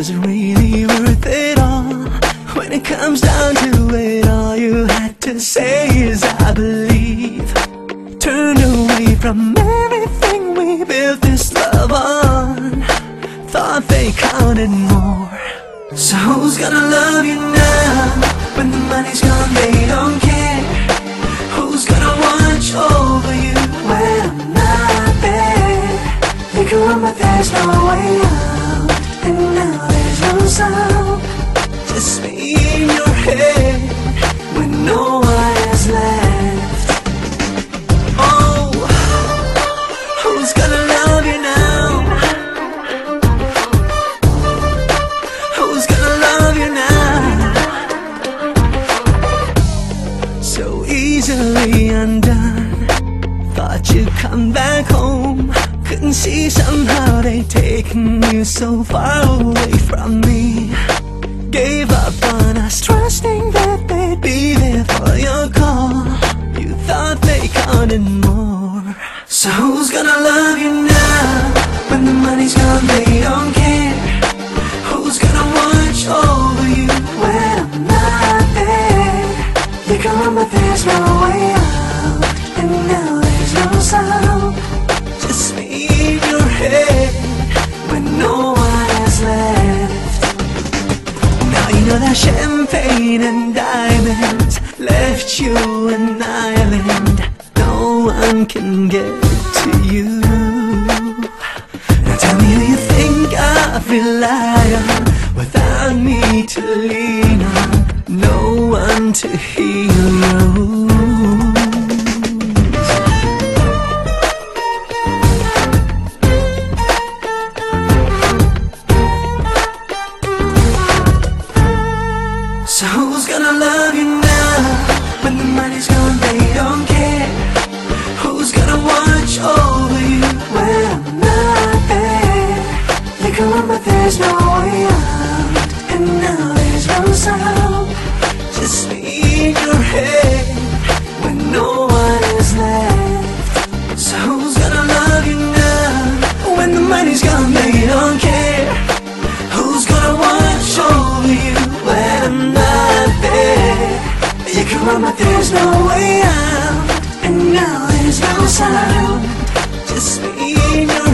Was it really worth it all? When it comes down to it, all you had to say is I believe. Turned away from everything we built this love on. Thought they counted more. So who's gonna love you now? When the money's gone, they don't care. Who's gonna watch over you when I'm not there? You can run but there's no way out, and now there's no sound. Just me in your head when no one is left. Oh, who's gonna love you now? Who's gonna love you now? So easily undone. Thought you'd come back home. Couldn't see somehow they'd taken you so far away from me. Gave up on us, trusting that they'd be there for your call. You thought they counted more. So who's gonna love you now? When the money's gone, they don't care. Who's gonna watch over you when I'm not there? You can run but there's no way out, and now there's no sound. Just me in your head when no one is left. Now you know that champagne and diamonds left you an island. No one can get to you. Now tell me who you think I rely on without me to lean on. No one to heal your wounds. So who's gonna love you now? When the money's gone, they don't care. Who's gonna watch over you when I'm not there? You can run but there's no way out, and now there's no sound. Just me in your head when no one is left. So who's gonna love you now? When the money's gone, they don't care. Who's gonna watch over you when I'm not there? You can run but there's no way out, and now there's no sound. Just me in your